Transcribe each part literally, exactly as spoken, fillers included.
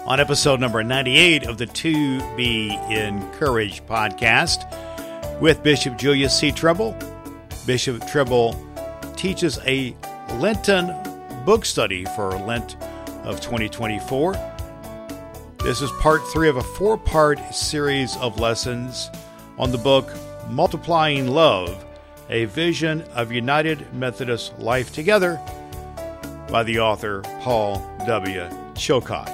on episode number ninety-eight of the To Be Encouraged podcast with Bishop Julius C. Trimble. Bishop Trimble teaches a Lenten book study for Lent of twenty twenty-four. This is part three of a four-part series of lessons on the book Multiplying Love, a Vision of United Methodist Life Together by the author Paul W. Chilcott.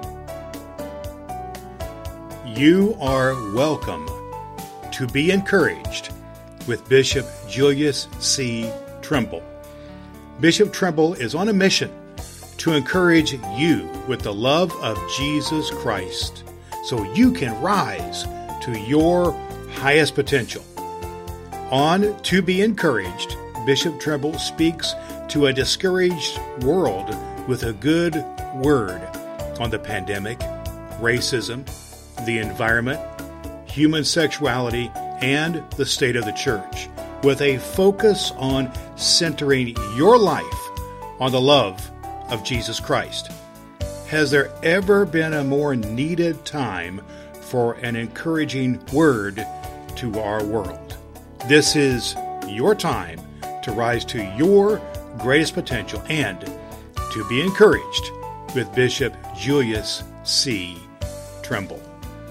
You are welcome to be encouraged with Bishop Julius C. Trimble. Bishop Trimble is on a mission to encourage you with the love of Jesus Christ so you can rise to your highest potential. On To Be Encouraged, Bishop Trimble speaks to a discouraged world with a good word on the pandemic, racism, the environment, human sexuality, and the state of the church, with a focus on centering your life on the love of Jesus Christ. Has there ever been a more needed time for an encouraging word to our world? This is your time to rise to your greatest potential and to be encouraged with Bishop Julius C. Trimble.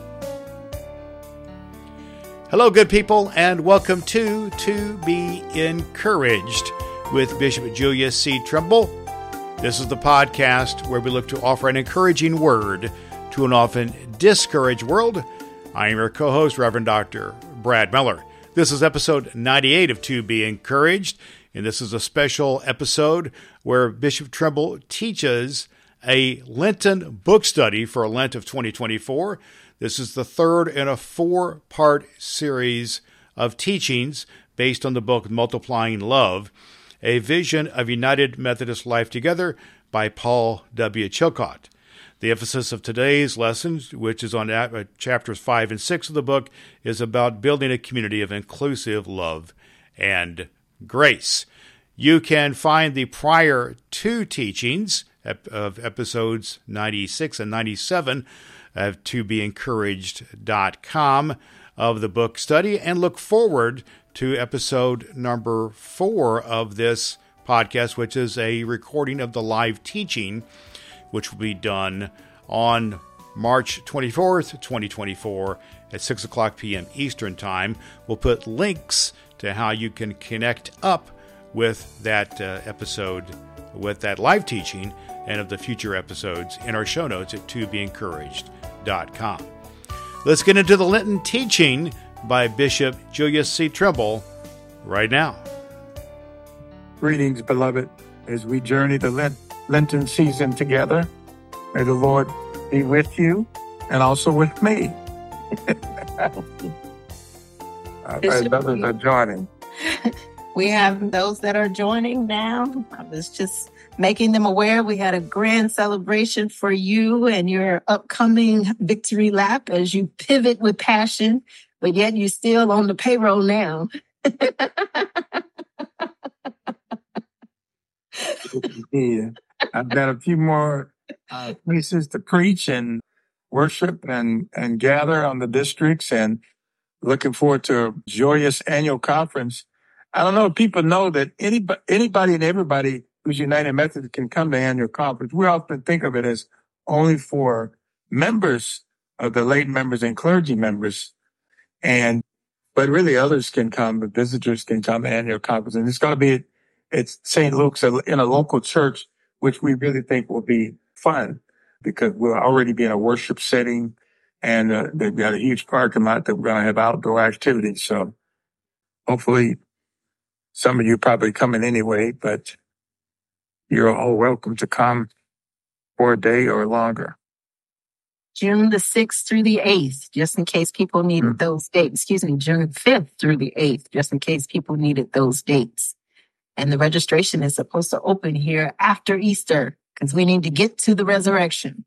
Hello, good people, and welcome to To Be Encouraged with Bishop Julius C. Trimble. This is the podcast where we look to offer an encouraging word to an often discouraged world. I am your co-host, Reverend Doctor Brad Miller. This is episode ninety-eight of To Be Encouraged, and this is a special episode where Bishop Trimble teaches a Lenten book study for Lent of twenty twenty-four. This is the third in a four-part series of teachings based on the book Multiplying Love, a Vision of United Methodist Life Together by Paul W. Chilcott. The emphasis of today's lesson, which is on chapters five and six of the book, is about building a community of inclusive love and grace. You can find the prior two teachings of episodes ninety-six and ninety-seven at to be encouraged dot com of the book study, and look forward to episode number four of this podcast, which is a recording of the live teaching, which will be done on March twenty-fourth, twenty twenty-four at six o'clock p.m. Eastern Time. We'll put links to how you can connect up with that uh, episode, with that live teaching, and of the future episodes in our show notes at to be encouraged dot com. Let's get into the Lenten teaching by Bishop Julius C. Trimble right now. Greetings, beloved, as we journey the Lent, Lenten season together. May the Lord be with you and also with me. Our brothers are joining. We have those that are joining now. I was just making them aware we had a grand celebration for you and your upcoming victory lap as you pivot with passion, but yet you're still on the payroll now. Yeah. I've got a few more uh, places to preach and worship and, and gather on the districts, and looking forward to a joyous annual conference. I don't know if people know that anybody, anybody and everybody who's United Methodist can come to annual conference. We often think of it as only for members of the lay members and clergy members. And, but really others can come, the visitors can come to annual conference. And it's going to be at Saint Luke's in a local church, which we really think will be fun because we'll already be in a worship setting, and uh, they've got a huge parking lot that we're going to have outdoor activities. So hopefully some of you probably coming anyway, but you're all welcome to come for a day or longer. June the sixth through the eighth, just in case people needed mm-hmm. those dates. Excuse me, June fifth through the eighth, just in case people needed those dates. And the registration is supposed to open here after Easter because we need to get to the resurrection.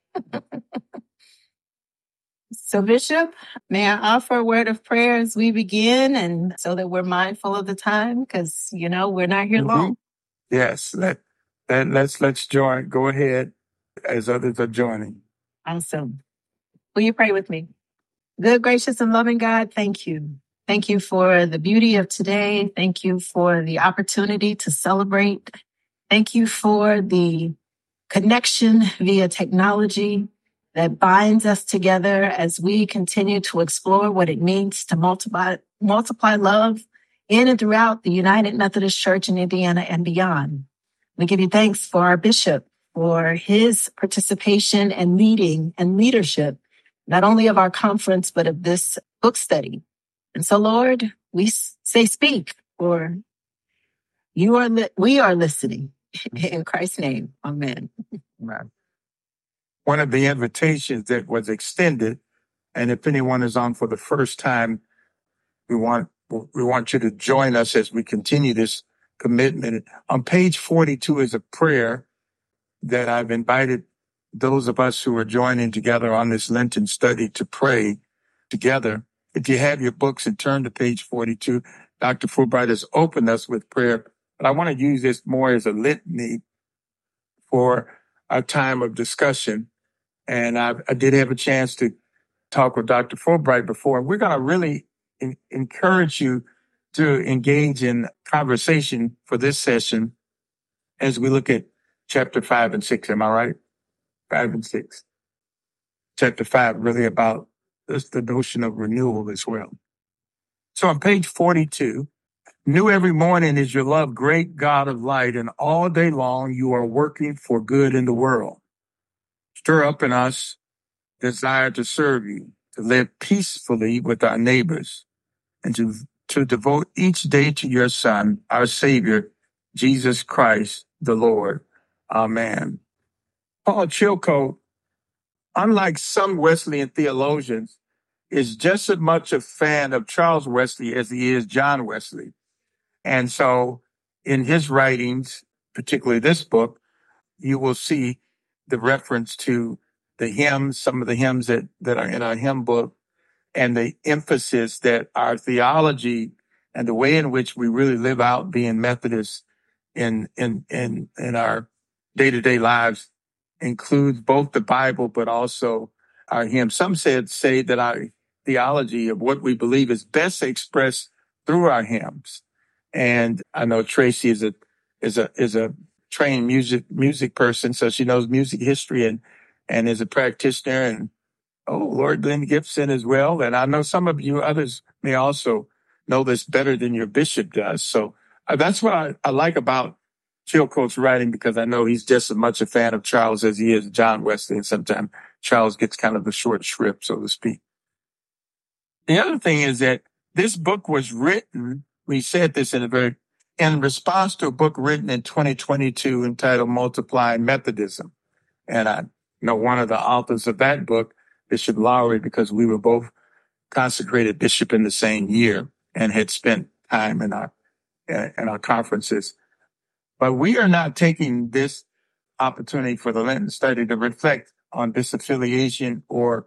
So, Bishop, may I offer a word of prayer as we begin, and so that we're mindful of the time, because, you know, we're not here mm-hmm. long. Yes, let, let, let's, let's join. Go ahead as others are joining. Awesome. Will you pray with me? Good, gracious, and loving God, thank you. Thank you for the beauty of today. Thank you for the opportunity to celebrate. Thank you for the connection via technology that binds us together as we continue to explore what it means to multiply, multiply love in and throughout the United Methodist Church in Indiana and beyond. We give you thanks for our bishop, for his participation and leading and leadership, not only of our conference, but of this book study. And so, Lord, we say speak, for you are li- we are listening. In Christ's name, amen. Amen. One of the invitations that was extended, and if anyone is on for the first time, we want we want you to join us as we continue this commitment. On page forty-two is a prayer that I've invited those of us who are joining together on this Lenten study to pray together. If you have your books and turn to page forty-two, Doctor Fulbright has opened us with prayer, but I want to use this more as a litany for our time of discussion. And I, I did have a chance to talk with Doctor Fulbright before, and we're going to really in, encourage you to engage in conversation for this session as we look at chapter five and six. Am I right? Five and six. Chapter five, really about this, the notion of renewal as well. So on page forty-two, new every morning is your love, great God of light, and all day long you are working for good in the world. Stir up in us desire to serve you, to live peacefully with our neighbors, and to, to devote each day to your Son, our Savior, Jesus Christ, the Lord. Amen. Paul Chilcote, unlike some Wesleyan theologians, is just as much a fan of Charles Wesley as he is John Wesley. And so in his writings, particularly this book, you will see the reference to the hymns, some of the hymns that, that are in our hymn book, and the emphasis that our theology and the way in which we really live out being Methodist in, in, in, in our day-to-day lives includes both the Bible, but also our hymns. Some said, say that our theology of what we believe is best expressed through our hymns. And I know Tracy is a, is a, is a trained music, music person. So she knows music history and, and is a practitioner, and oh, Lord Glenn Gibson as well. And I know some of you others may also know this better than your bishop does. So uh, that's what I, I like about Chilcote's writing, because I know he's just as much a fan of Charles as he is John Wesley. And sometimes Charles gets kind of the short shrift, so to speak. The other thing is that this book was written, we said this in a very, in response to a book written in twenty twenty-two entitled Multiplying Methodism. And I know one of the authors of that book, Bishop Lowry, because we were both consecrated bishop in the same year and had spent time in our, in our conferences. But we are not taking this opportunity for the Lenten study to reflect on disaffiliation or,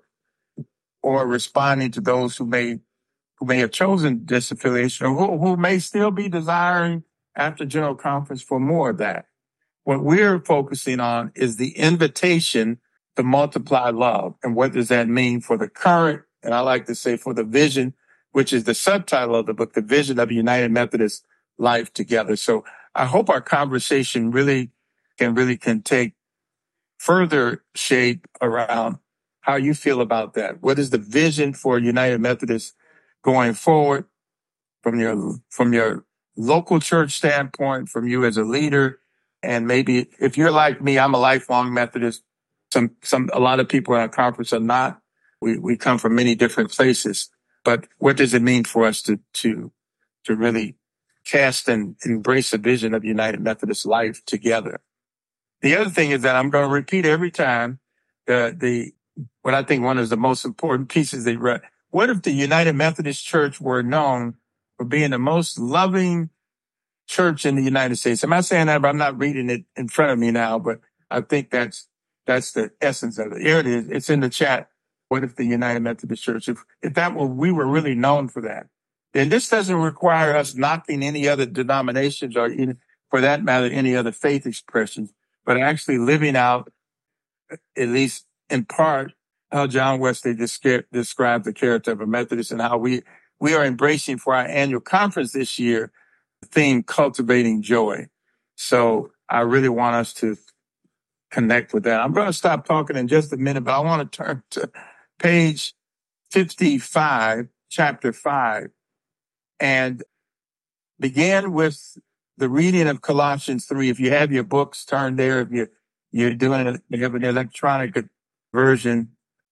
or responding to those who may, who may have chosen disaffiliation, or who, who may still be desiring after General Conference for more of that. What we're focusing on is the invitation to multiply love. And what does that mean for the current, and I like to say for the vision, which is the subtitle of the book, the vision of United Methodist life together. So I hope our conversation really can really can take further shape around how you feel about that. What is the vision for United Methodist going forward from your, from your local church standpoint, from you as a leader? And maybe if you're like me, I'm a lifelong Methodist. Some, some, a lot of people in our conference are not. We, we come from many different places, but what does it mean for us to, to, to really cast and embrace a vision of United Methodist life together? The other thing is that I'm going to repeat every time the, the, what I think one of the most important pieces they read. What if the United Methodist Church were known for being the most loving church in the United States? I'm not saying that, but I'm not reading it in front of me now, but I think that's, that's the essence of it. Here it is. It's in the chat. What if the United Methodist Church, if, if that were, we were really known for that, then this doesn't require us knocking any other denominations or even, for that matter, any other faith expressions, but actually living out, at least in part how John Wesley desca- described the character of a Methodist and how we, we are embracing for our annual conference this year the theme Cultivating Joy. So I really want us to connect with that. I'm going to stop talking in just a minute, but I want to turn to page fifty-five, chapter five, and begin with the reading of Colossians three. If you have your books, turn there. If you, you're doing it, you have an electronic version,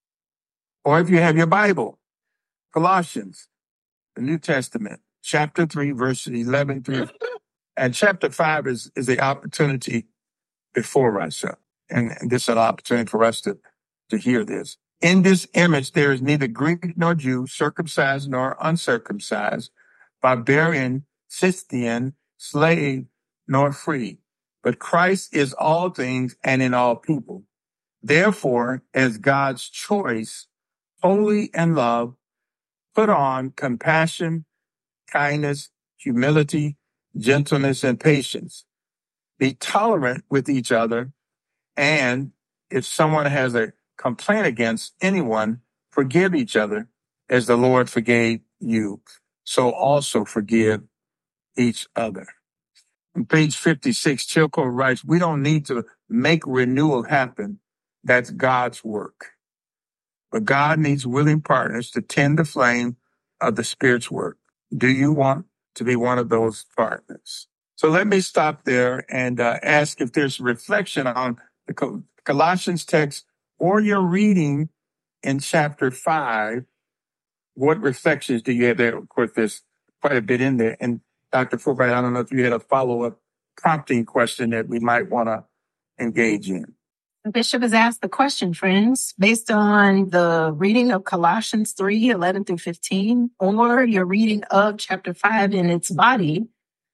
or if you have your Bible, Colossians, the New Testament, chapter three, verses eleven through, and chapter five is, is the opportunity before us. And, and this is an opportunity for us to, to hear this. In this image, there is neither Greek nor Jew, circumcised nor uncircumcised, barbarian, Scythian, slave, nor free. But Christ is all things and in all people. Therefore, as God's choice, holy and love, put on compassion, kindness, humility, gentleness, and patience. Be tolerant with each other, and if someone has a complaint against anyone, forgive each other as the Lord forgave you. So also forgive each other. On page fifty-six, Chilcoe writes, we don't need to make renewal happen. That's God's work. But God needs willing partners to tend the flame of the Spirit's work. Do you want to be one of those partners? So let me stop there and uh, ask if there's reflection on the Col- Colossians text or your reading in chapter five. What reflections do you have there? Of course, there's quite a bit in there. And Doctor Fulbright, I don't know if you had a follow-up prompting question that we might want to engage in. The Bishop has asked the question, friends, based on the reading of Colossians three, eleven through fifteen, or your reading of chapter five in its body,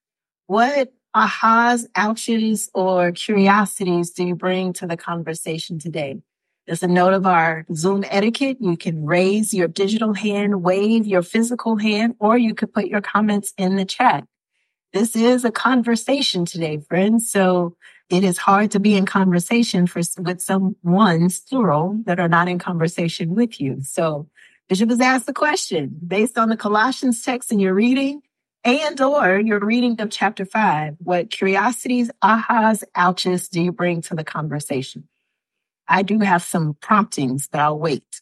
what ahas, ouches, or curiosities do you bring to the conversation today? As a note of our Zoom etiquette, you can raise your digital hand, wave your physical hand, or you could put your comments in the chat. This is a conversation today, friends, so it is hard to be in conversation for, with some ones, plural, that are not in conversation with you. So Bishop has asked the question, based on the Colossians text in your reading and or your reading of chapter five, what curiosities, ahas, ouches do you bring to the conversation? I do have some promptings, but I'll wait.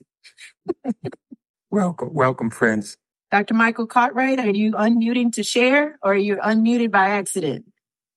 Welcome, welcome, friends. Doctor Michael Cartwright, are you unmuting to share, or are you unmuted by accident?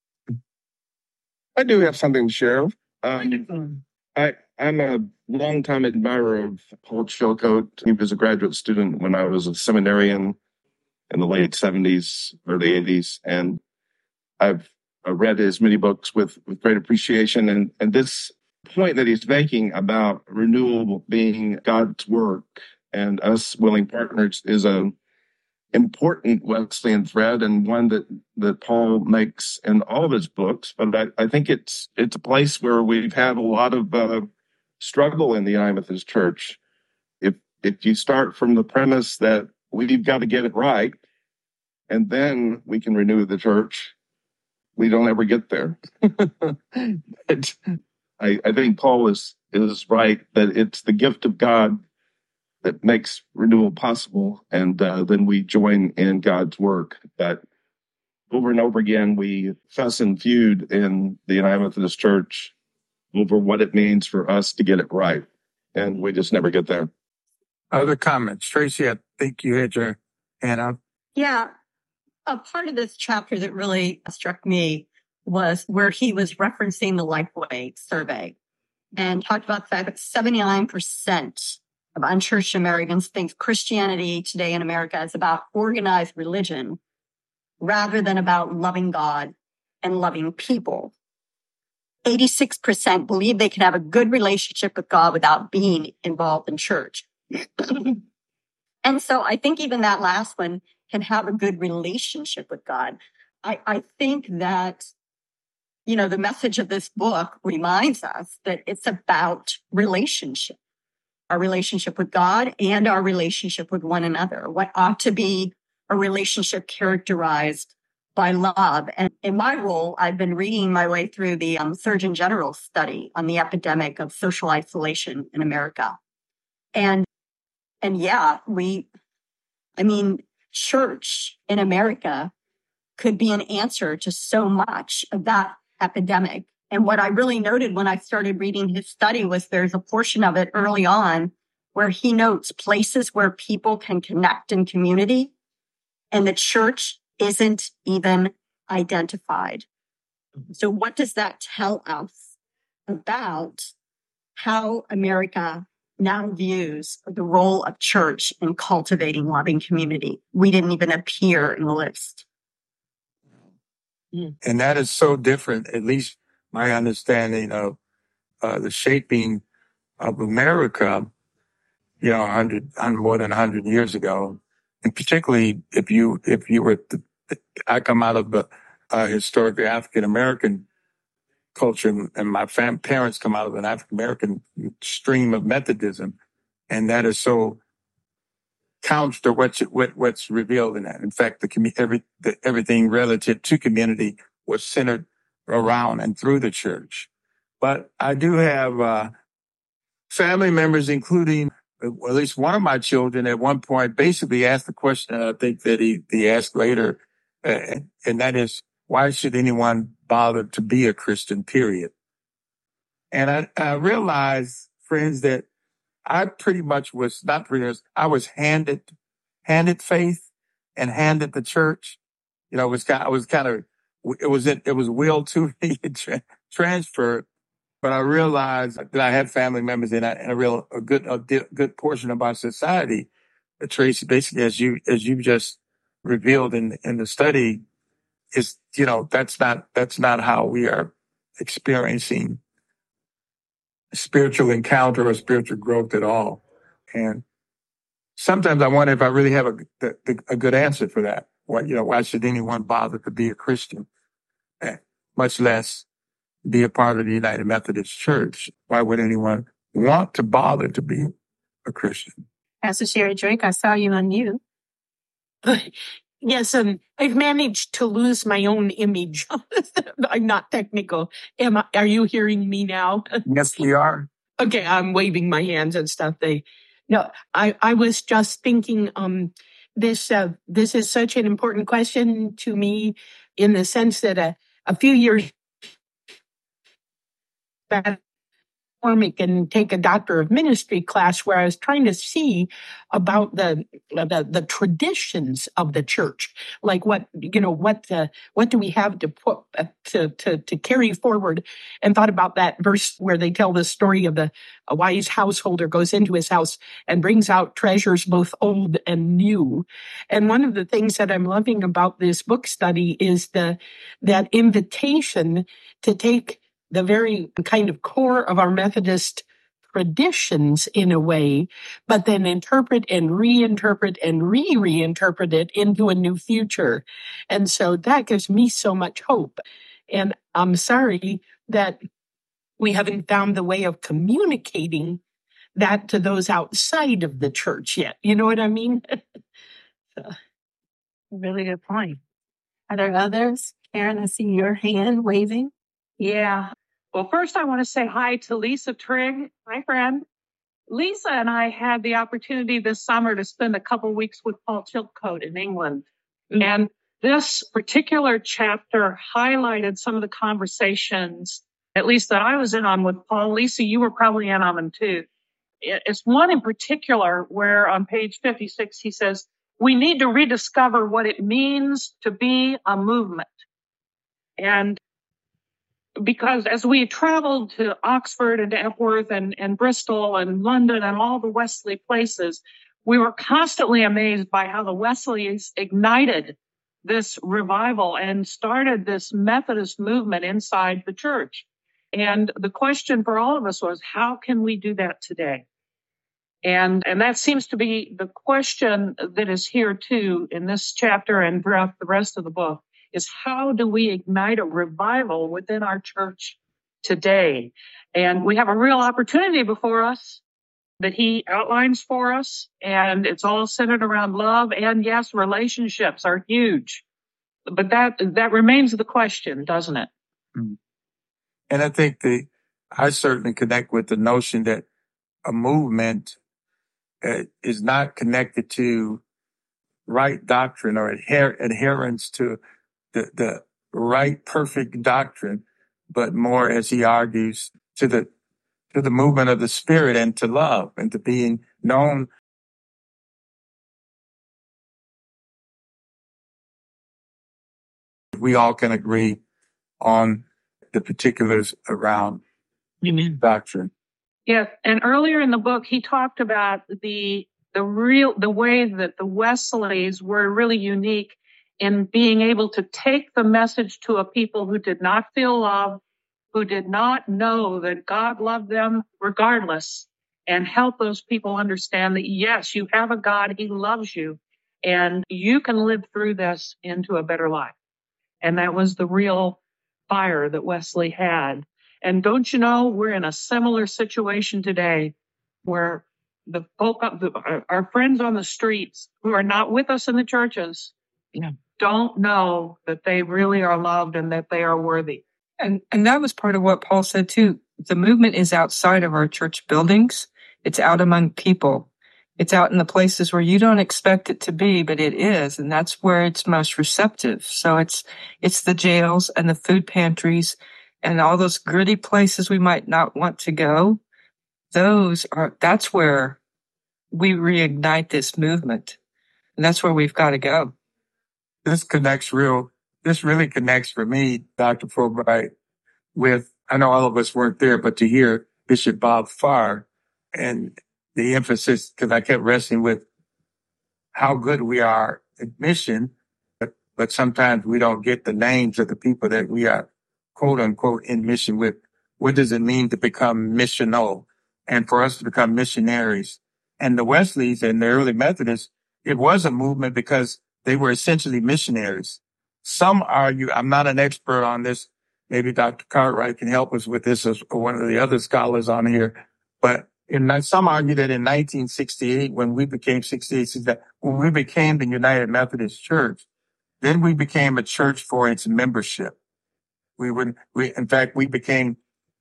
I do have something to share. Um, I, I'm a longtime admirer of Paul Chilcote. He was a graduate student when I was a seminarian in the late seventies, early eighties, and I've I read his many books with, with great appreciation. And, and this point that he's making about renewal being God's work and us willing partners is a important Wesleyan thread, and one that, that Paul makes in all of his books. But I, I think it's it's a place where we've had a lot of uh, struggle in the United Methodist Church. If if you start from the premise that we've got to get it right, and then we can renew the church, we don't ever get there. But I, I think Paul is is right that it's the gift of God that makes renewal possible, and uh, then we join in God's work. That over and over again, we fuss and feud in the United Methodist Church over what it means for us to get it right, and we just never get there. Other comments? Tracy, I think you had your hand up. Yeah. A part of this chapter that really struck me was where he was referencing the Lifeway survey and talked about the fact that seventy-nine percent of unchurched Americans think Christianity today in America is about organized religion rather than about loving God and loving people. eighty-six percent believe they can have a good relationship with God without being involved in church. And so I think even that last one can have a good relationship with God. I, I think that, you know, the message of this book reminds us that it's about relationship. Our relationship with God and our relationship with one another. What ought to be a relationship characterized by love. And in my role, I've been reading my way through the um, Surgeon General's study on the epidemic of social isolation in America. And, and yeah, we, I mean, church in America could be an answer to so much of that epidemic. And what I really noted when I started reading his study was there's a portion of it early on where he notes places where people can connect in community, and the church isn't even identified. So what does that tell us about how America now views the role of church in cultivating loving community? We didn't even appear in the list. And that is so different, at least my understanding of uh, the shaping of America, you know, one hundred, more than one hundred years ago. And particularly if you, if you were, the, I come out of the uh, historically African-American culture, and my fam- parents come out of an African-American stream of Methodism. And that is so counter to what's, what, what's revealed in that. In fact, the, commu- every, the everything relative to community was centered around and through the church. But I do have uh, family members, including at least one of my children at one point basically asked the question, I think that he, he asked later, uh, and that is, why should anyone bother to be a Christian, period? And I, I realized, friends, that I pretty much was, not pretty much, I was handed, handed faith and handed the church. You know, it was kind, I was kind of, it was, it, it was willed to me, tra- transferred. But I realized that I had family members in a, in a real, a good, a di- good portion of our society. Uh, Tracy, basically, as you, as you just revealed in, in the study, is, you know, that's not, that's not how we are experiencing spiritual encounter or spiritual growth at all. And sometimes I wonder if I really have a, the, the, a good answer for that. What, you know, why should anyone bother to be a Christian, eh, much less be a part of the United Methodist Church? Why would anyone want to bother to be a Christian? Pastor Sherry Drake, I saw you on you. Yes, um, I've managed to lose my own image. I'm not technical. Am I, are you hearing me now? Yes, we are. Okay, I'm waving my hands and stuff. They, no, I, I was just thinking, um, this, uh, this is such an important question to me in the sense that a, a few years back, McCormick and take a Doctor of Ministry class where I was trying to see about the the, the traditions of the church, like what you know what the, what do we have to put uh, to to to carry forward, and thought about that verse where they tell the story of the a wise householder goes into his house and brings out treasures both old and new. And one of the things that I'm loving about this book study is the that invitation to take the very kind of core of our Methodist traditions in a way, but then interpret and reinterpret and re-reinterpret it into a new future. And so that gives me so much hope. And I'm sorry that we haven't found the way of communicating that to those outside of the church yet. You know what I mean? So, really good point. Are there others? Karen, I see your hand waving. Yeah. Well, first I want to say hi to Lisa Trigg, my friend. Lisa and I had the opportunity this summer to spend a couple weeks with Paul Chilcote in England. Mm-hmm. And this particular chapter highlighted some of the conversations, at least that I was in on with Paul. Lisa, you were probably in on them too. It's one in particular where on page fifty-six, he says, we need to rediscover what it means to be a movement. And because as we traveled to Oxford and to Epworth and, and Bristol and London and all the Wesley places, we were constantly amazed by how the Wesleys ignited this revival and started this Methodist movement inside the church. And the question for all of us was, how can we do that today? And, and that seems to be the question that is here too in this chapter and throughout the rest of the book. Is how do we ignite a revival within our church today? And we have a real opportunity before us that he outlines for us. And it's all centered around love. And yes, relationships are huge. but that that remains the question, doesn't it? And I think the I certainly connect with the notion that a movement uh, is not connected to right doctrine or adher- adherence to the, the right perfect doctrine, but more, as he argues, to the to the movement of the Spirit and to love and to being known. We all can agree on the particulars around Amen. doctrine. Yes, and earlier in the book, he talked about the the real the way that the Wesleys were really unique in being able to take the message to a people who did not feel loved, who did not know that God loved them regardless, and help those people understand that yes, you have a God, He loves you, and you can live through this into a better life. And that was the real fire that Wesley had. And don't you know, we're in a similar situation today where the folk, the, our friends on the streets who are not with us in the churches Yeah. don't know that they really are loved and that they are worthy. And and that was part of what Paul said too. The movement is outside of our church buildings. It's out among people. It's out in the places where you don't expect it to be, but it is, and that's where it's most receptive. So it's it's the jails and the food pantries and all those gritty places we might not want to go. Those are that's where we reignite this movement. And that's where we've got to go. This connects real, this really connects for me, Doctor Fulbright, with, I know all of us weren't there, but to hear Bishop Bob Farr and the emphasis, because I kept wrestling with how good we are at mission, but, but sometimes we don't get the names of the people that we are, quote unquote, in mission with. What does it mean to become missional and for us to become missionaries? And the Wesleys and the early Methodists, it was a movement because they were essentially missionaries. Some argue, I'm not an expert on this, maybe Doctor Cartwright can help us with this as one of the other scholars on here, but in, some argue that in nineteen sixty-eight, when we became sixty-eight, that when we became the United Methodist Church, then we became a church for its membership. We would, we, in fact, we became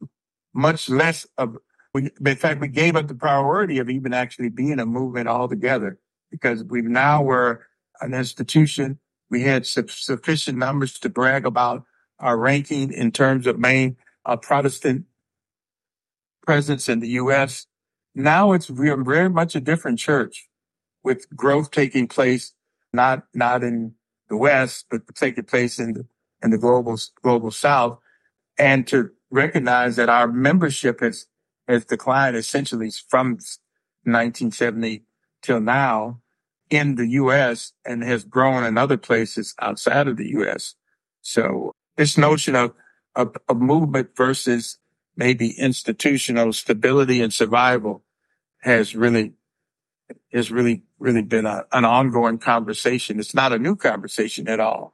much less of, we, in fact, we gave up the priority of even actually being a movement altogether because we now were an institution. We had su- sufficient numbers to brag about our ranking in terms of main uh, Protestant presence in the U S. Now it's we are very much a different church with growth taking place, not, not in the West, but taking place in the, in the global, global South. And to recognize that our membership has, has declined essentially from nineteen seventy till now in the U S and has grown in other places outside of the U S. So this notion of, of, of movement versus maybe institutional stability and survival has really, has really, really been a, an ongoing conversation. It's not a new conversation at all.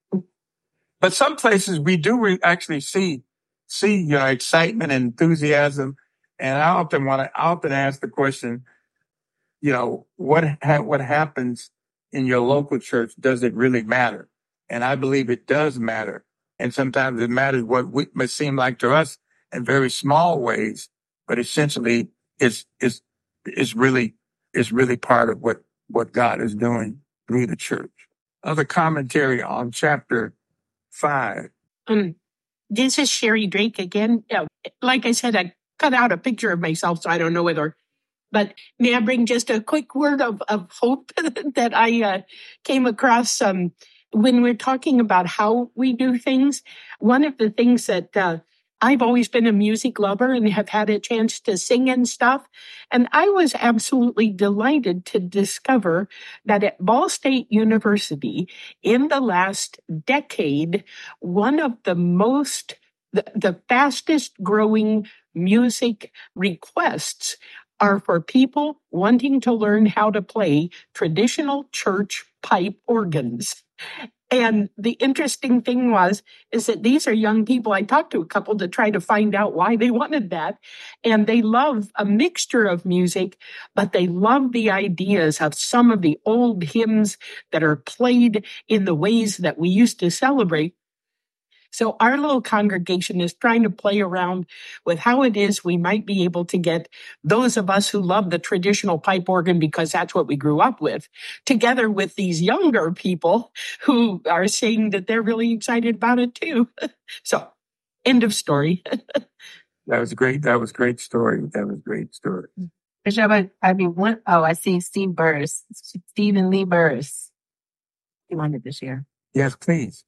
But some places we do re- actually see, see, you know, excitement and enthusiasm. And I often want to, I often ask the question, you know, what, ha- what happens in your local church? Does it really matter? And I believe it does matter. And sometimes it matters what we, may seem like to us in very small ways, but essentially it's, it's, it's really, it's really part of what, what God is doing through the church. Other commentary on chapter five. Um, this is Sherry Drake again. Uh, like I said, I cut out a picture of myself, so I don't know whether. But may I bring just a quick word of, of hope that I uh, came across um, when we're talking about how we do things? One of the things that uh, I've always been a music lover and have had a chance to sing and stuff. And I was absolutely delighted to discover that at Ball State University in the last decade, one of the most, the, the fastest growing music requests are for people wanting to learn how to play traditional church pipe organs. And the interesting thing was, is that these are young people. I talked to a couple to try to find out why they wanted that. And they love a mixture of music, but they love the ideas of some of the old hymns that are played in the ways that we used to celebrate. So our little congregation is trying to play around with how it is we might be able to get those of us who love the traditional pipe organ because that's what we grew up with, together with these younger people who are saying that they're really excited about it too. So, end of story. That was great. That was a great story. That was a great story. Bishop, I, I mean, one, oh, I see Steve Burris, Stephen Lee Burris. He wanted to share. Yes, please.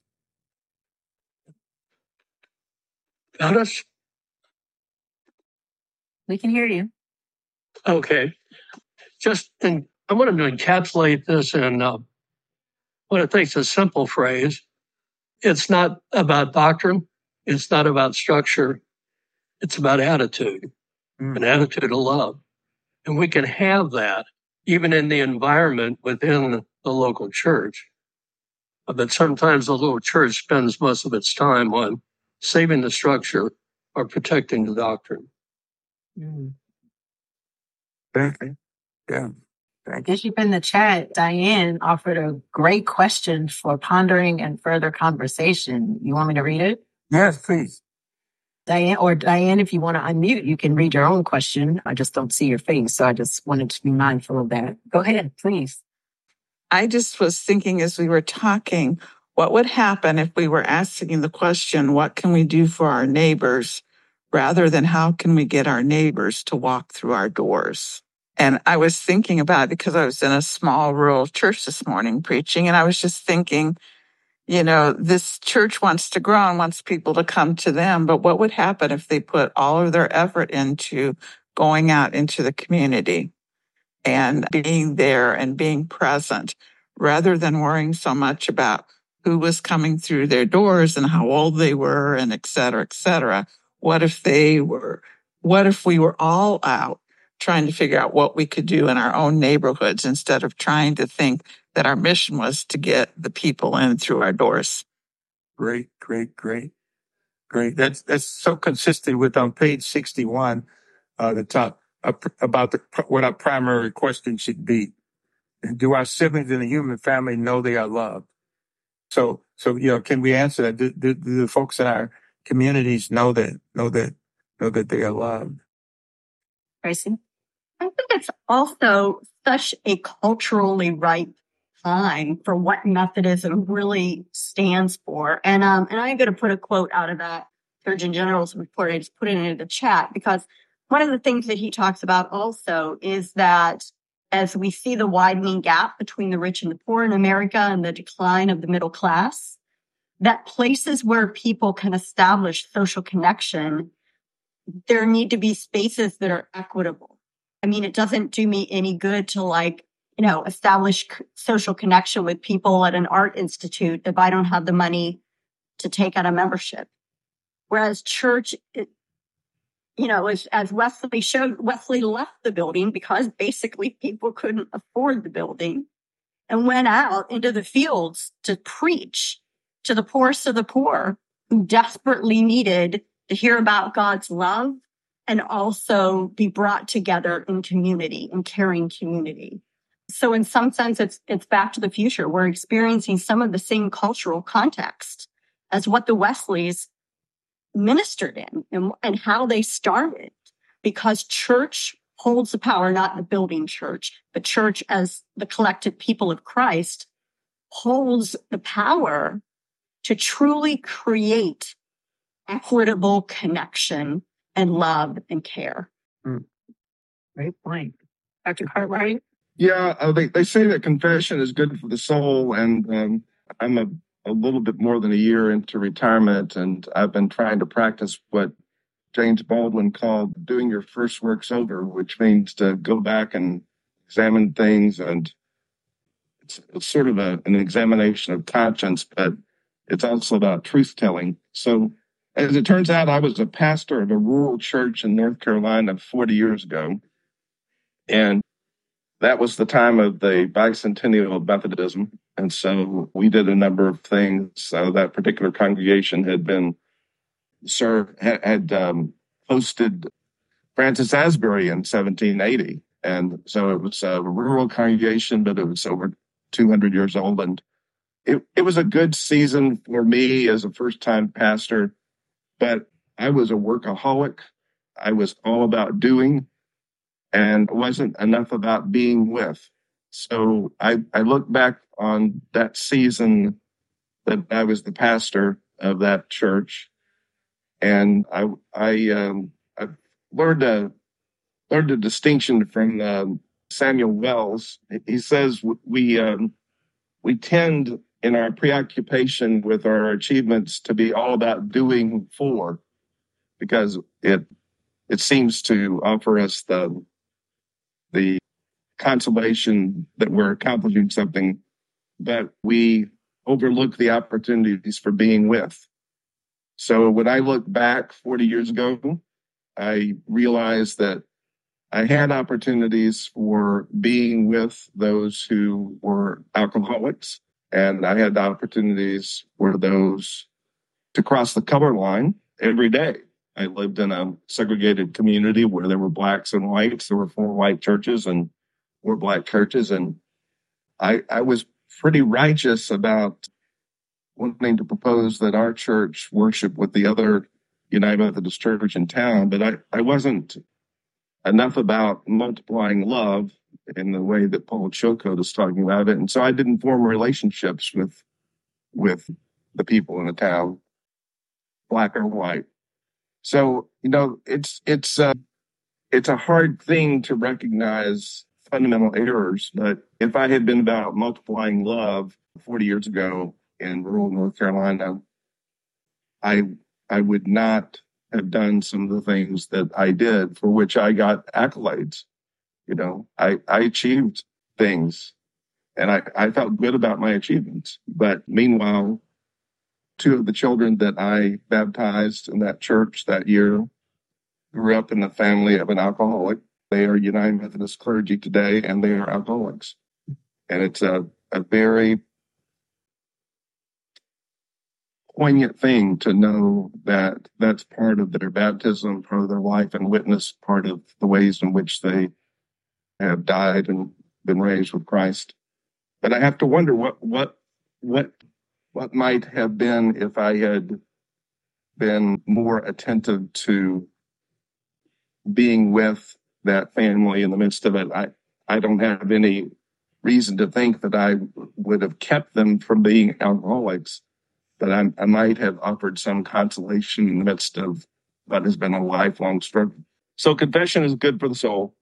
Got us? We can hear you. Okay. Just, in, I wanted to encapsulate this in uh, what I think is a simple phrase. It's not about doctrine. It's not about structure. It's about attitude, mm. an attitude of love. And we can have that even in the environment within the local church. But sometimes the local church spends most of its time on saving the structure or protecting the doctrine. Mm. Thank you. Yeah. Thank you. Bishop, in the chat, Diane offered a great question for pondering and further conversation. You want me to read it? Yes, please. Diane, or Diane, if you want to unmute, you can read your own question. I just don't see your face, so I just wanted to be mindful of that. Go ahead, please. I just was thinking as we were talking, what would happen if we were asking the question, what can we do for our neighbors, rather than how can we get our neighbors to walk through our doors? And I was thinking about it because I was in a small rural church this morning preaching, and I was just thinking, you know, this church wants to grow and wants people to come to them, but what would happen if they put all of their effort into going out into the community and being there and being present, rather than worrying so much about who was coming through their doors and how old they were and et cetera, et cetera. What if they were, what if we were all out trying to figure out what we could do in our own neighborhoods instead of trying to think that our mission was to get the people in through our doors? Great, great, great, great. That's, that's so consistent with on page sixty-one, uh, the top uh, about the, what our primary question should be. Do our siblings in the human family know they are loved? So, so, you know, can we answer that? Do, do, do the folks in our communities know that, know that, know that they are loved? Tracy? I think it's also such a culturally ripe time for what Methodism really stands for. And, um, and I'm going to put a quote out of that Surgeon General's report. I just put it into the chat because one of the things that he talks about also is that as we see the widening gap between the rich and the poor in America and the decline of the middle class, that places where people can establish social connection, there need to be spaces that are equitable. I mean, it doesn't do me any good to like, you know, establish social connection with people at an art institute if I don't have the money to take out a membership. Whereas church, it, you know, as, as Wesley showed, Wesley left the building because basically people couldn't afford the building and went out into the fields to preach to the poorest of the poor who desperately needed to hear about God's love and also be brought together in community, in caring community. So in some sense, it's, it's back to the future. We're experiencing some of the same cultural context as what the Wesleys ministered in and, and how they started, because church holds the power, not the building church, but church as the collected people of Christ holds the power to truly create equitable connection and love and care. Mm. Great point. Doctor Cartwright? Yeah, uh, they, they say that confession is good for the soul, and um, I'm a a little bit more than a year into retirement, and I've been trying to practice what James Baldwin called doing your first works over, which means to go back and examine things. And it's, it's sort of a, an examination of conscience, but it's also about truth telling. So as it turns out, I was a pastor of a rural church in North Carolina forty years ago. And that was the time of the bicentennial of Methodism. And so we did a number of things. So that particular congregation had been served, had, had um, hosted Francis Asbury in seventeen eighty. And so it was a rural congregation, but it was over two hundred years old. And it, it was a good season for me as a first-time pastor, but I was a workaholic. I was all about doing and wasn't enough about being with. So I, I look back on that season that I was the pastor of that church, and I I um, I learned a learned a distinction from um, Samuel Wells. He says we um, we tend in our preoccupation with our achievements to be all about doing for, because it it seems to offer us the the consolation that we're accomplishing something, but we overlook the opportunities for being with. So when I look back forty years ago, I realized that I had opportunities for being with those who were alcoholics, and I had opportunities for those to cross the color line every day. I lived in a segregated community where there were blacks and whites. There were four white churches and four black churches. And I, I was pretty righteous about wanting to propose that our church worship with the other United Methodist Church in town. But I, I wasn't enough about multiplying love in the way that Paul Chilcote is talking about it. And so I didn't form relationships with, with the people in the town, black or white. So, you know, it's it's uh, it's a hard thing to recognize fundamental errors. But if I had been about multiplying love forty years ago in rural North Carolina, I I would not have done some of the things that I did, for which I got accolades. You know, I, I achieved things, and I, I felt good about my achievements. But meanwhile, two of the children that I baptized in that church that year grew up in the family of an alcoholic. They are United Methodist clergy today, and they are alcoholics. And it's a, a very poignant thing to know that that's part of their baptism, part of their life and witness, part of the ways in which they have died and been raised with Christ. But I have to wonder what what what what might have been if I had been more attentive to being with that family in the midst of it. I, I don't have any reason to think that I would have kept them from being alcoholics, but I, I might have offered some consolation in the midst of what has been a lifelong struggle. So confession is good for the soul.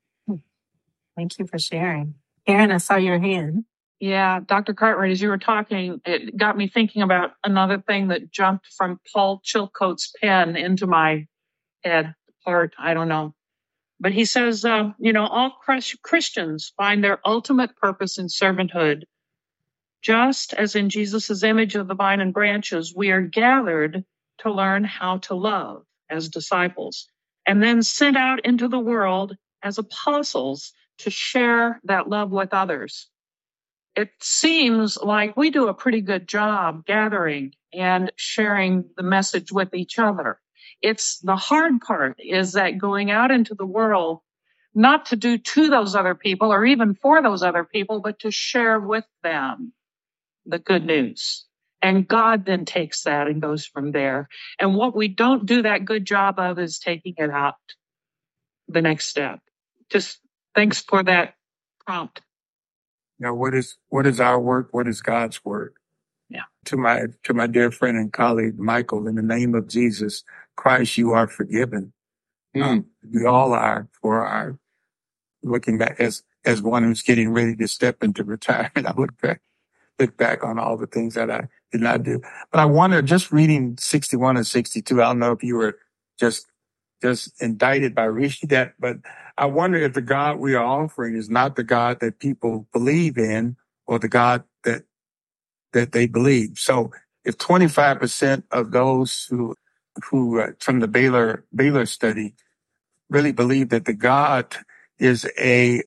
Thank you for sharing. Karen, I saw your hand. Yeah, Doctor Cartwright, as you were talking, it got me thinking about another thing that jumped from Paul Chilcote's pen into my head, heart, I don't know. But he says, uh, you know, all Christians find their ultimate purpose in servanthood. Just as in Jesus' image of the vine and branches, we are gathered to learn how to love as disciples, and then sent out into the world as apostles to share that love with others. It seems like we do a pretty good job gathering and sharing the message with each other. It's the hard part is that going out into the world, not to do to those other people or even for those other people, but to share with them the good news. And God then takes that and goes from there. And what we don't do that good job of is taking it out the next step. Just thanks for that prompt. Now, what is what is our work? What is God's work? Yeah. To my to my dear friend and colleague Michael, in the name of Jesus Christ, you are forgiven. Mm. Um, we all are. For our looking back as as one who's getting ready to step into retirement, I look back look back on all the things that I did not do. But I wonder, just reading sixty-one and sixty-two, I don't know if you were just just indicted by reading that, but I wonder if the God we are offering is not the God that people believe in, or the God that that they believe. So if twenty-five percent of those who who uh, from the Baylor Baylor study really believe that the God is a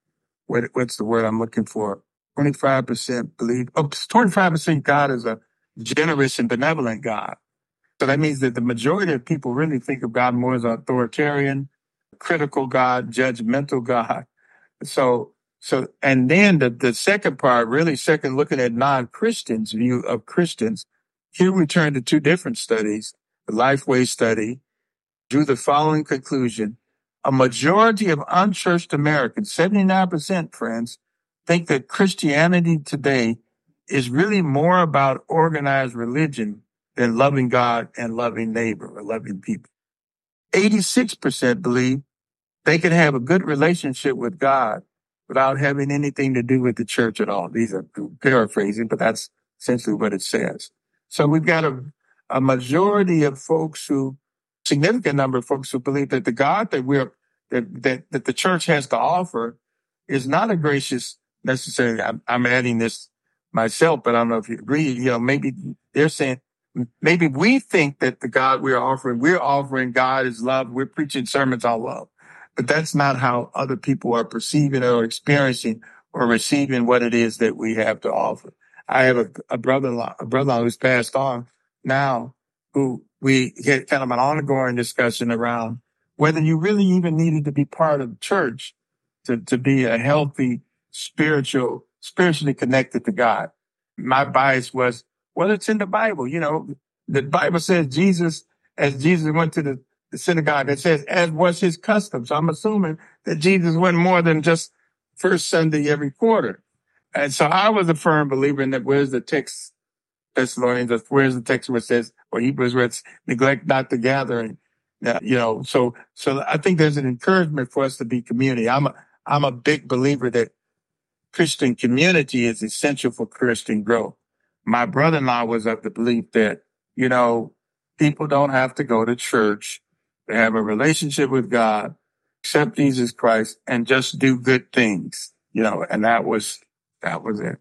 what, what's the word I'm looking for? twenty-five percent believe, oh, twenty-five percent God is a generous and benevolent God. So that means that the majority of people really think of God more as an authoritarian, critical God, judgmental God. So, so, and then the, the second part, really second, looking at non-Christians' view of Christians, here we turn to two different studies. The Lifeway study drew the following conclusion. A majority of unchurched Americans, seventy-nine percent, friends, think that Christianity today is really more about organized religion than loving God and loving neighbor or loving people. eighty-six percent believe they can have a good relationship with God without having anything to do with the church at all. These are paraphrasing, but that's essentially what it says. So we've got a, a majority of folks who, significant number of folks who believe that the God that we're, that, that, that the church has to offer is not a gracious necessarily. I'm, I'm adding this myself, but I don't know if you agree. You know, maybe they're saying, maybe we think that the God we're offering, we're offering God is love. We're preaching sermons on love. But that's not how other people are perceiving or experiencing or receiving what it is that we have to offer. I have a, a brother-in-law, a brother-in-law who's passed on now, who we had kind of an ongoing discussion around whether you really even needed to be part of the church to, to be a healthy, spiritual, spiritually connected to God. My bias was, well, it's in the Bible. You know, the Bible says Jesus, as Jesus went to the The synagogue, it says, as was his custom. So I'm assuming that Jesus went more than just first Sunday every quarter. And so I was a firm believer in that. Where's the text, Thessalonians, where's the text where it says, or Hebrews where it's neglect not to gather. And, uh, you know, so, so I think there's an encouragement for us to be community. I'm a, I'm a big believer that Christian community is essential for Christian growth. My brother-in-law was of the belief that, you know, people don't have to go to church. They have a relationship with God, accept Jesus Christ, and just do good things, you know, and that was, that was it.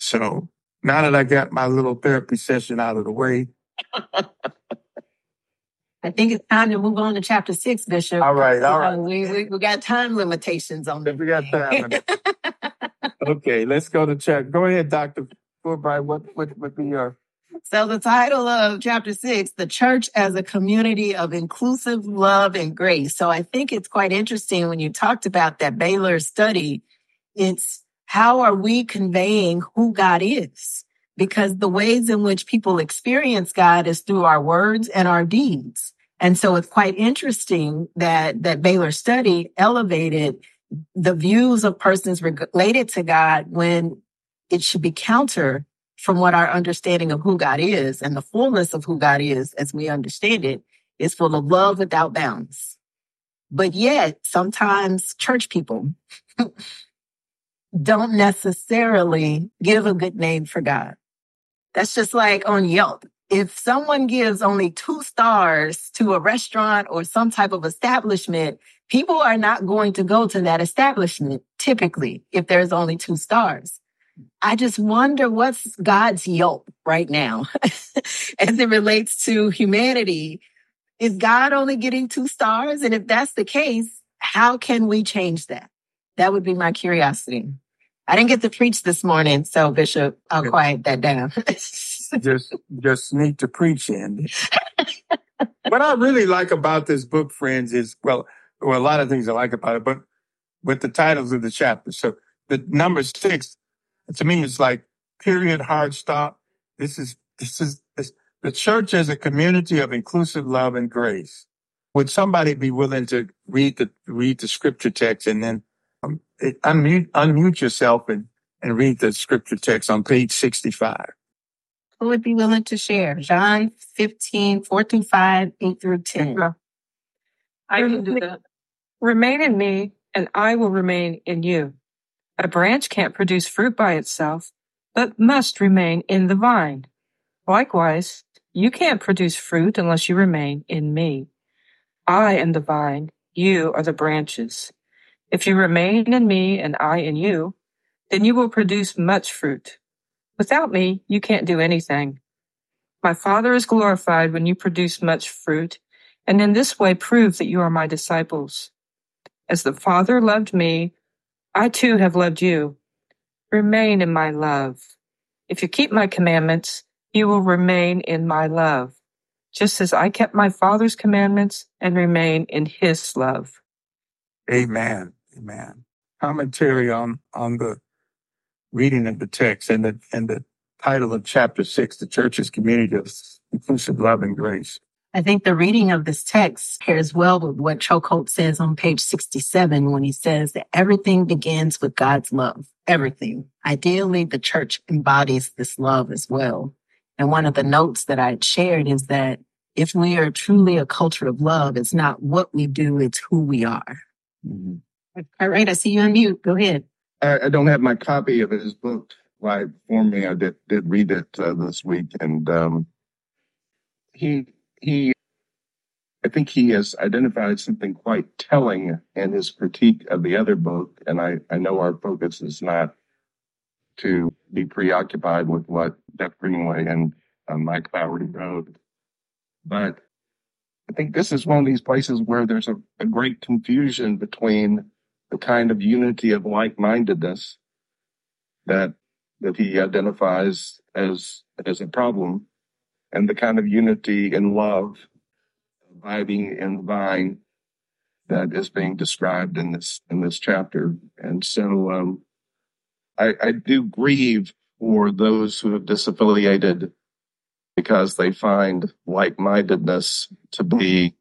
So now that I got my little therapy session out of the way. I think it's time to move on to chapter six, Bishop. All right, all right. Uh, we, we, we got time limitations on If we got time. Okay, let's go to check. Go ahead, Doctor Fulbright. What, what would be your... So the title of chapter six, The Church as a Community of Inclusive Love and Grace. So I think it's quite interesting when you talked about that Baylor study. It's how are we conveying who God is? Because the ways in which people experience God is through our words and our deeds. And so it's quite interesting that that Baylor study elevated the views of persons related to God when it should be counter from what our understanding of who God is, and the fullness of who God is, as we understand it, is full of love without bounds. But yet, sometimes church people don't necessarily give a good name for God. That's just like on Yelp. If someone gives only two stars to a restaurant or some type of establishment, people are not going to go to that establishment, typically, if there's only two stars. I just wonder what's God's Yelp right now as it relates to humanity. Is God only getting two stars? And if that's the case, how can we change that? That would be my curiosity. I didn't get to preach this morning, so Bishop, I'll quiet that down. just, just need to preach in. What I really like about this book, friends, is, well, well, a lot of things I like about it, but with the titles of the chapters. So the number six, to me, it's like period, hard stop. This is, this is, this, the church as a community of inclusive love and grace. Would somebody be willing to read the, read the scripture text and then um, it, unmute, unmute yourself and, and read the scripture text on page sixty-five? Who would be willing to share? John fifteen, four through five, eight through ten. I can do that. Remain in me and I will remain in you. A branch can't produce fruit by itself, but must remain in the vine. Likewise, you can't produce fruit unless you remain in me. I am the vine, you are the branches. If you remain in me and I in you, then you will produce much fruit. Without me, you can't do anything. My Father is glorified when you produce much fruit, and in this way prove that you are my disciples. As the Father loved me, I too have loved you. Remain in my love. If you keep my commandments, you will remain in my love, just as I kept my Father's commandments and remain in his love. Amen. Amen. Commentary on, on the reading of the text and the, and the title of chapter six, the church's community of inclusive love and grace. I think the reading of this text pairs well with what Chokehold says on page sixty-seven when he says that everything begins with God's love. Everything. Ideally, the church embodies this love as well. And one of the notes that I had shared is that if we are truly a culture of love, it's not what we do, it's who we are. Mm-hmm. All right, I see you on mute. Go ahead. I, I don't have my copy of his book right for me. I did did read it uh, this week, and um, he he, I think he has identified something quite telling in his critique of the other book. And I I know our focus is not to be preoccupied with what Jeff Greenway and uh, Mike Clougherty wrote, but I think this is one of these places where there's a, a great confusion between the kind of unity of like-mindedness that that he identifies as as a problem, and the kind of unity in love, abiding in the vine, that is being described in this in this chapter. And so um, I, I do grieve for those who have disaffiliated because they find like-mindedness to be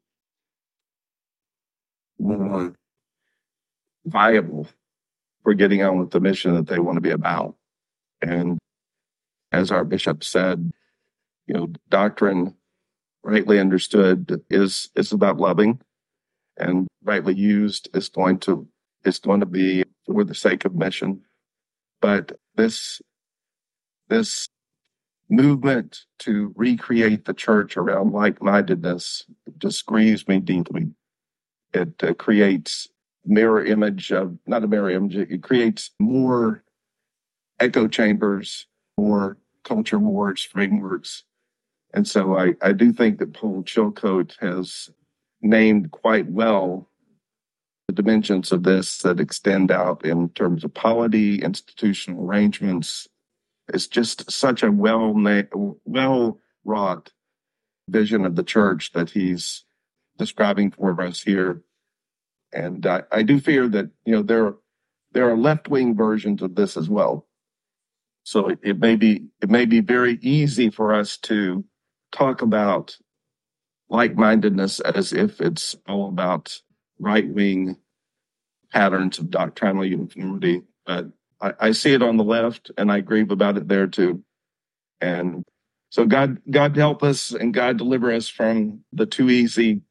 more viable for getting on with the mission that they want to be about. And as our bishop said, you know, doctrine rightly understood is is about loving, and rightly used is going to is going to be for the sake of mission. But this this movement to recreate the church around like-mindedness just grieves me deeply. It uh, creates mirror image of, not a mirror image, it creates more echo chambers, more culture wars, frameworks. And so I, I do think that Paul Chilcote has named quite well the dimensions of this that extend out in terms of polity, institutional arrangements. It's just such a well well wrought vision of the church that he's describing for us here. And I, I do fear that, you know, there there are left wing versions of this as well. So it, it may be it may be very easy for us to talk about like-mindedness as if it's all about right-wing patterns of doctrinal uniformity. But I, I see it on the left, and I grieve about it there too. And so God, God help us and God deliver us from the too easy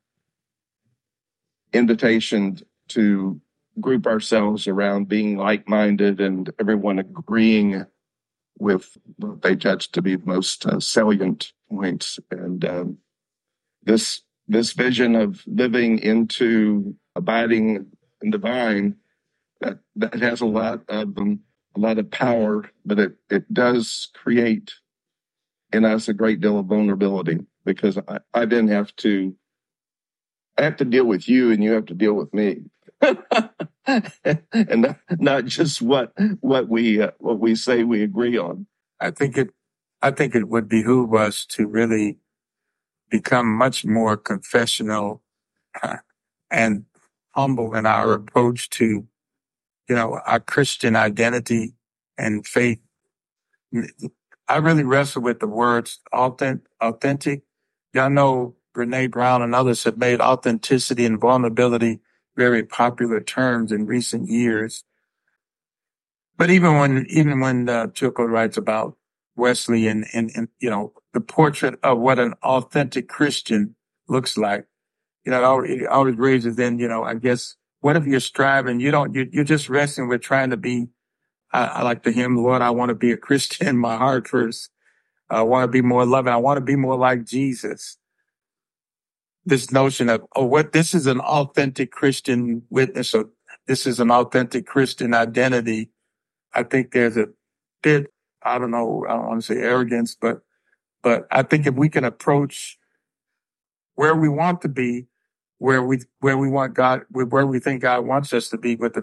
invitation to group ourselves around being like-minded and everyone agreeing with what they judge to be the most uh, salient points. And um, this this vision of living into abiding in the vine, that that has a lot of um, a lot of power, but it it does create in us a great deal of vulnerability, because I, I then have to I have to deal with you and you have to deal with me. And not, not just what what we uh, what we say we agree on. I think it I think it would behoove us to really become much more confessional and humble in our approach to, you know, our Christian identity and faith. I really wrestle with the words authentic. authentic. Y'all know Brene Brown and others have made authenticity and vulnerability very popular terms in recent years. But even when, even when uh, Chilcote writes about Wesley and, and, and, you know, the portrait of what an authentic Christian looks like, you know, it always, it always raises then, you know, I guess, what if you're striving, you don't, you're, you're just wrestling with trying to be, I, I like the hymn, Lord, I want to be a Christian in my heart first. I want to be more loving. I want to be more like Jesus. This notion of, oh, what, this is an authentic Christian witness, or this is an authentic Christian identity. I think there's a bit, I don't know, I don't want to say arrogance, but, but I think if we can approach where we want to be, where we, where we want God, where we think God wants us to be, with the,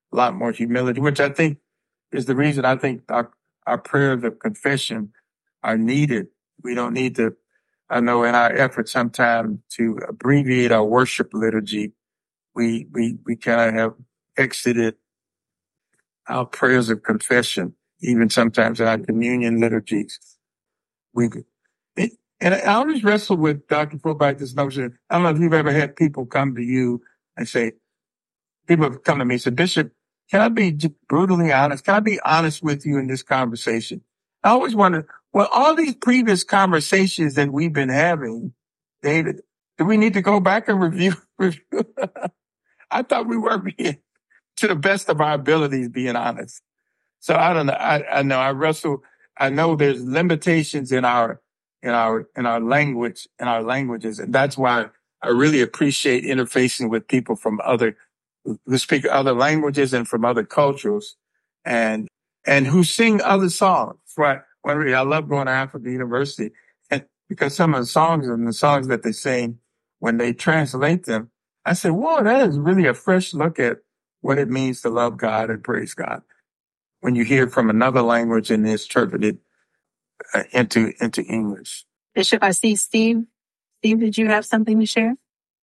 a lot more humility, which I think is the reason I think our, our prayers of confession are needed. We don't need to, I know in our effort sometimes to abbreviate our worship liturgy, we, we, we kind of have exited our prayers of confession, even sometimes in our communion liturgies. We, it, and I always wrestle with Doctor Fulbright this notion. I don't know if you've ever had people come to you and say, people have come to me and said, Bishop, can I be brutally honest? Can I be honest with you in this conversation? I always wonder, well, all these previous conversations that we've been having, David, do we need to go back and review? review? I thought we were being, to the best of our abilities, being honest. So I don't know. I, I know I wrestle. I know there's limitations in our, in our, in our language, in our languages. And that's why I really appreciate interfacing with people from other, who speak other languages and from other cultures and, and who sing other songs. Right. When we, I love going to African University and because some of the songs and the songs that they sing, when they translate them, I say, whoa, that is really a fresh look at what it means to love God and praise God. When you hear it from another language and it's interpreted uh, into, into English. Bishop, I see Steve. Steve, did you have something to share?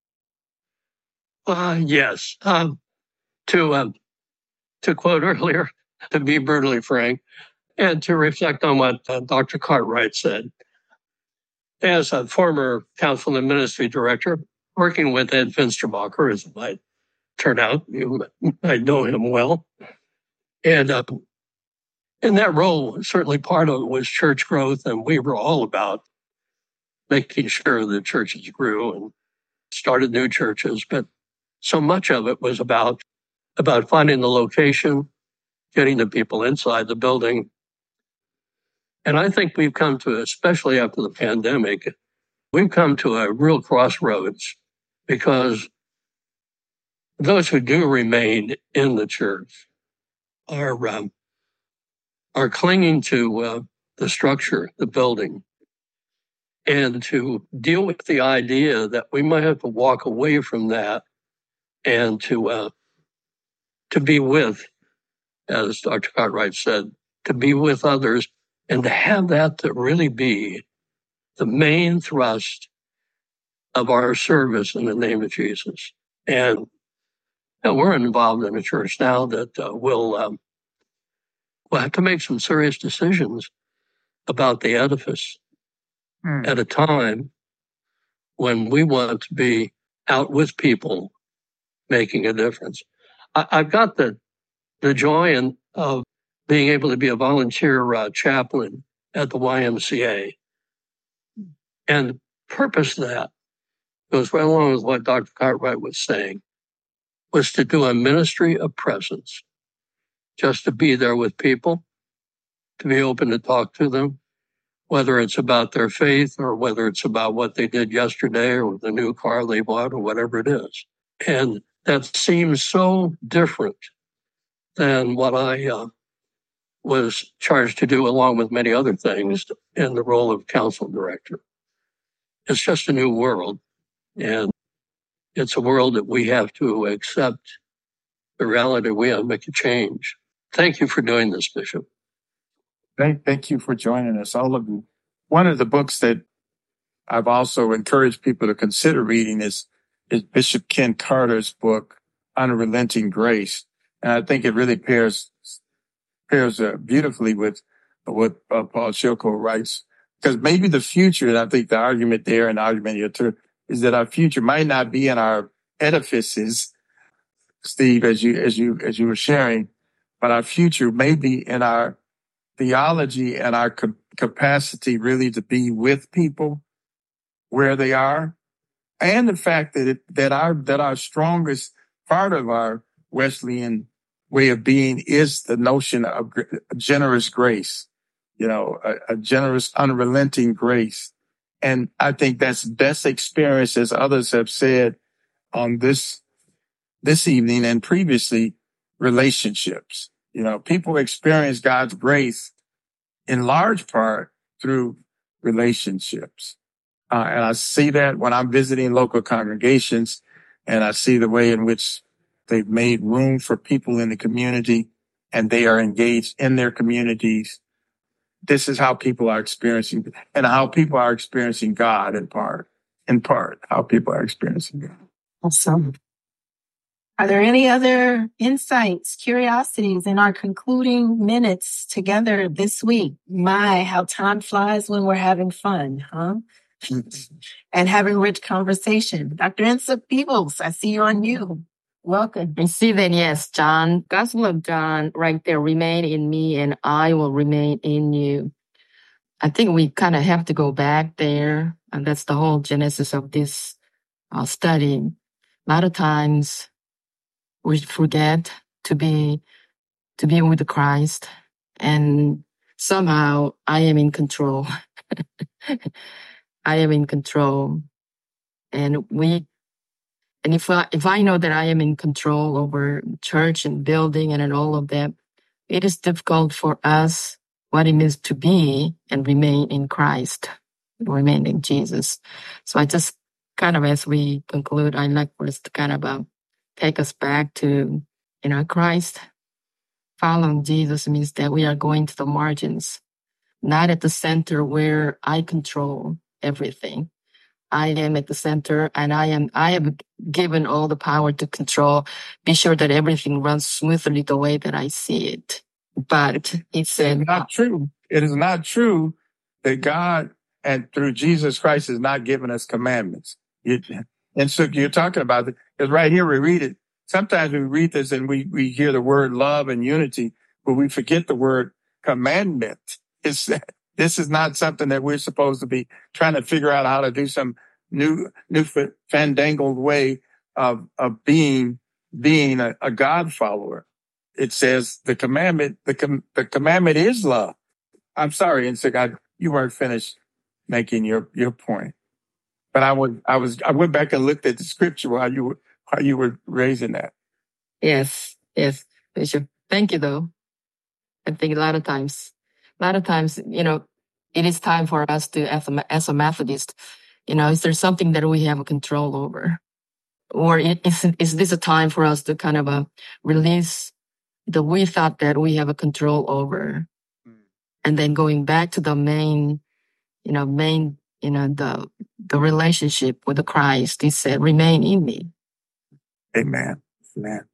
Uh, yes. Um, to, um, to quote earlier, to be brutally frank, and to reflect on what uh, Doctor Cartwright said. As a former council and ministry director, working with Ed Finsterbacher, as it might turn out, you might know him well. And uh, in that role, certainly part of it was church growth, and we were all about making sure the churches grew and started new churches. But so much of it was about, about finding the location, getting the people inside the building. And I think we've come to, especially after the pandemic, we've come to a real crossroads because those who do remain in the church are um, are clinging to uh, the structure, the building, and to deal with the idea that we might have to walk away from that and to uh, to be with, as Doctor Cartwright said, to be with others and to have that to really be the main thrust of our service in the name of Jesus. And you know, we're involved in a church now that uh, will um, will have to make some serious decisions about the edifice mm. at a time when we want to be out with people making a difference. I, I've got the the joy in, of being able to be a volunteer uh, chaplain at the Y M C A. And the purpose of that goes right along with what Doctor Cartwright was saying, was to do a ministry of presence, just to be there with people, to be open to talk to them, whether it's about their faith or whether it's about what they did yesterday or the new car they bought or whatever it is. And that seems so different than what I uh, was charged to do, along with many other things, in the role of council director. It's just a new world, and it's a world that we have to accept the reality. We have to make a change. Thank you for doing this, Bishop. Thank, thank you for joining us, all of you. One of the books that I've also encouraged people to consider reading is, is Bishop Ken Carter's book, Unrelenting Grace. And I think it really pairs pairs uh, beautifully with what uh, Paul Chilcoe writes. Because maybe the future, and I think the argument there and the argument here too, is that our future might not be in our edifices, Steve, as you as you as you were sharing, but our future may be in our theology and our co- capacity really to be with people where they are, and the fact that it, that our that our strongest part of our Wesleyan way of being is the notion of gr- generous grace, you know, a, a generous, unrelenting grace. And I think that's best experienced, as others have said on this, this evening and previously, relationships. You know, people experience God's grace in large part through relationships. Uh, and I see that when I'm visiting local congregations and I see the way in which they've made room for people in the community, and they are engaged in their communities. This is how people are experiencing, and how people are experiencing God in part, in part, how people are experiencing God. Awesome. Are there any other insights, curiosities in our concluding minutes together this week? My, how time flies when we're having fun, huh? And having rich conversation. Doctor Ensa Peebles, I see you on mute. Welcome. I see that, yes, John, Gospel of John, right there, remain in me and I will remain in you. I think we kind of have to go back there. And that's the whole genesis of this uh, study. A lot of times we forget to be, to be with Christ, and somehow I am in control. I am in control. And we, and if I, if I know that I am in control over church and building and, and all of that, it is difficult for us what it means to be and remain in Christ, remain in Jesus. So I just kind of, as we conclude, I'd like for us to kind of uh, take us back to, you know, Christ. Following Jesus means that we are going to the margins, not at the center where I control everything. I am at the center, and I am, I am given all the power to control, be sure that everything runs smoothly the way that I see it. But he said, it's not true. It is not true that God and through Jesus Christ has not given us commandments. You, and so you're talking about it, because right here we read it. Sometimes we read this and we, we hear the word love and unity, but we forget the word commandment. It's, this is not something that we're supposed to be trying to figure out how to do some new, new fandangled way of, of being, being a, a God follower. It says the commandment, the, com, the commandment is love. I'm sorry, Ensa, you weren't finished making your, your point. But I would, I was, I went back and looked at the scripture while you were, while you were raising that. Yes, yes, Bishop. Thank you, though. I think a lot of times, a lot of times, you know, it is time for us to, as a, as a Methodist, you know, is there something that we have control over? Or is, is this a time for us to kind of uh, release the we thought that we have a control over? And then going back to the main, you know, main, you know, the, the relationship with the Christ. He said, remain in me. Amen. Amen.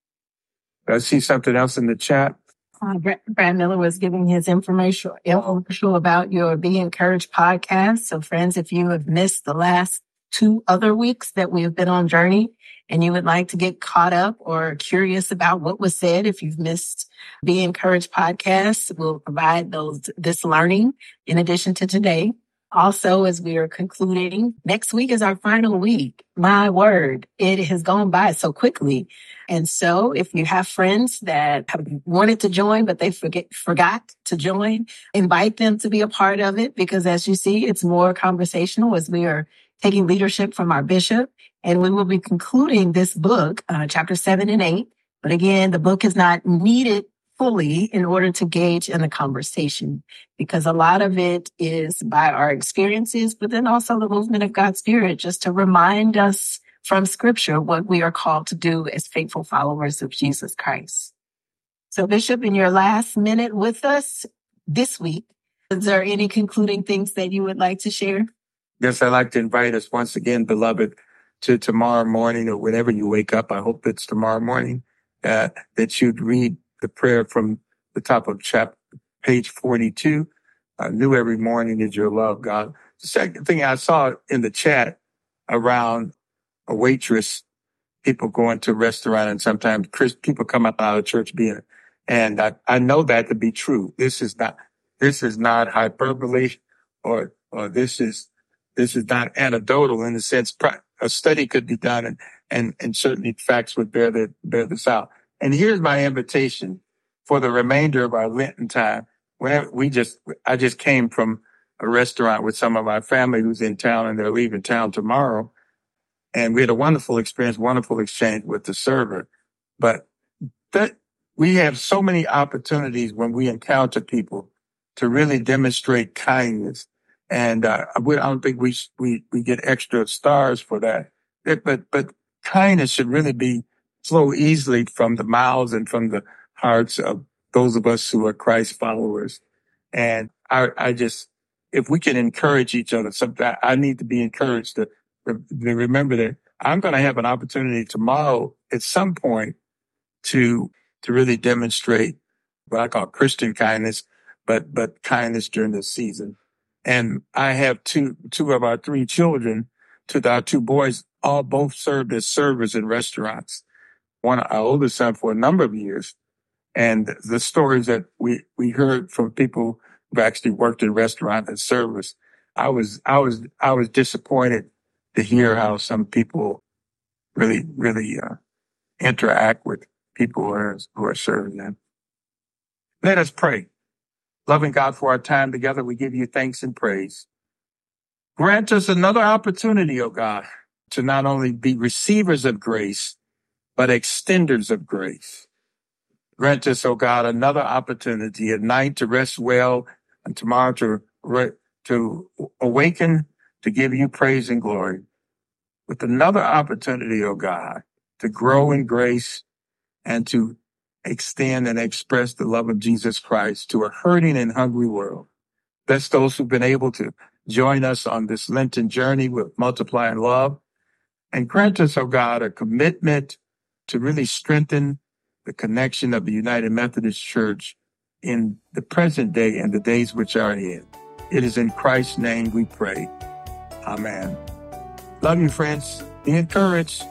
I see something else in the chat. Uh, Brad Miller was giving his information, information about your Be Encouraged podcast. So friends, if you have missed the last two other weeks that we have been on Journey and you would like to get caught up or curious about what was said, if you've missed Be Encouraged podcast, we'll provide those, this learning in addition to today. Also, as we are concluding, next week is our final week. My word, it has gone by so quickly. And so if you have friends that have wanted to join, but they forget, forgot to join, invite them to be a part of it, because as you see, it's more conversational as we are taking leadership from our bishop. And we will be concluding this book, uh, chapter seven and eight. But again, the book is not needed fully in order to gauge in the conversation, because a lot of it is by our experiences, but then also the movement of God's Spirit, just to remind us from Scripture what we are called to do as faithful followers of Jesus Christ. So, Bishop, in your last minute with us this week, is there any concluding things that you would like to share? Yes, I'd like to invite us once again, beloved, to tomorrow morning or whenever you wake up. I hope it's tomorrow morning, uh, that you'd read the prayer from the top of chapter, page forty-two. I knew every morning is your love, God. The second thing I saw in the chat around a waitress, people going to a restaurant, and sometimes people come out of church being, and I, I know that to be true. This is not, this is not hyperbole, or, or this is, this is not anecdotal in the sense a study could be done, and, and, and certainly facts would bear that, bear this out. And here's my invitation for the remainder of our Lenten time. Whenever we just, I just came from a restaurant with some of our family who's in town, and they're leaving town tomorrow. And we had a wonderful experience, wonderful exchange with the server. But that we have so many opportunities when we encounter people to really demonstrate kindness. And uh, I don't think we we we get extra stars for that. It, but but kindness should really be flow easily from the mouths and from the hearts of those of us who are Christ followers. And I, I just, if we can encourage each other, sometimes I need to be encouraged to, to remember that I'm going to have an opportunity tomorrow at some point to, to really demonstrate what I call Christian kindness, but, but kindness during this season. And I have two, two of our three children, two of our two boys, all both served as servers in restaurants. One, our oldest son, for a number of years. And the stories that we, we heard from people who actually worked in restaurant and service, I was, I was, I was disappointed to hear how some people really, really, uh, interact with people who are, who are serving them. Let us pray. Loving God, for our time together, we give you thanks and praise. Grant us another opportunity, O God, to not only be receivers of grace, but extenders of grace. Grant us, O God, another opportunity at night to rest well and tomorrow to, re- to awaken, to give you praise and glory. With another opportunity, O God, to grow in grace and to extend and express the love of Jesus Christ to a hurting and hungry world. Bless those who've been able to join us on this Lenten journey with Multiplying Love. And grant us, O God, a commitment to really strengthen the connection of the United Methodist Church in the present day and the days which are ahead. It is in Christ's name we pray. Amen. Love you, friends. Be encouraged.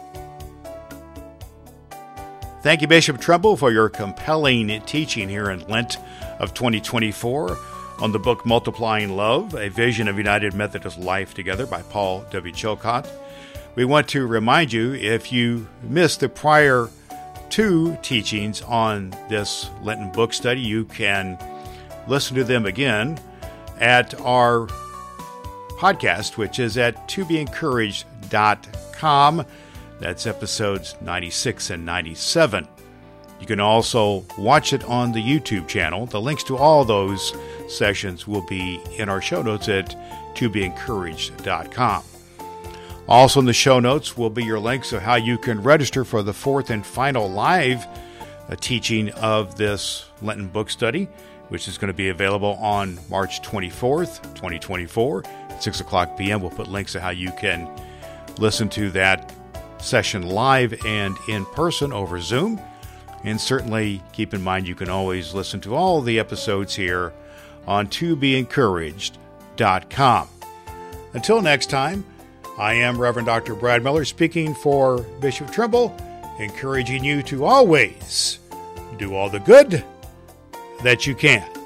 Thank you, Bishop Trumbull, for your compelling teaching here in Lent of twenty twenty-four on the book Multiplying Love, A Vision of United Methodist Life Together by Paul W. Chilcott. We want to remind you, if you missed the prior two teachings on this Lenten book study, you can listen to them again at our podcast, which is at to be encouraged dot com. That's episodes ninety-six and ninety-seven. You can also watch it on the YouTube channel. The links to all those sessions will be in our show notes at to be encouraged dot com. Also in the show notes will be your links of how you can register for the fourth and final live uh, teaching of this Lenten book study, which is going to be available on March twenty-fourth, twenty twenty-four, at six o'clock p.m. We'll put links to how you can listen to that session live and in person over Zoom. And certainly keep in mind you can always listen to all the episodes here on to be encouraged dot com. Until next time, I am Reverend Doctor Brad Miller speaking for Bishop Trumbull, encouraging you to always do all the good that you can.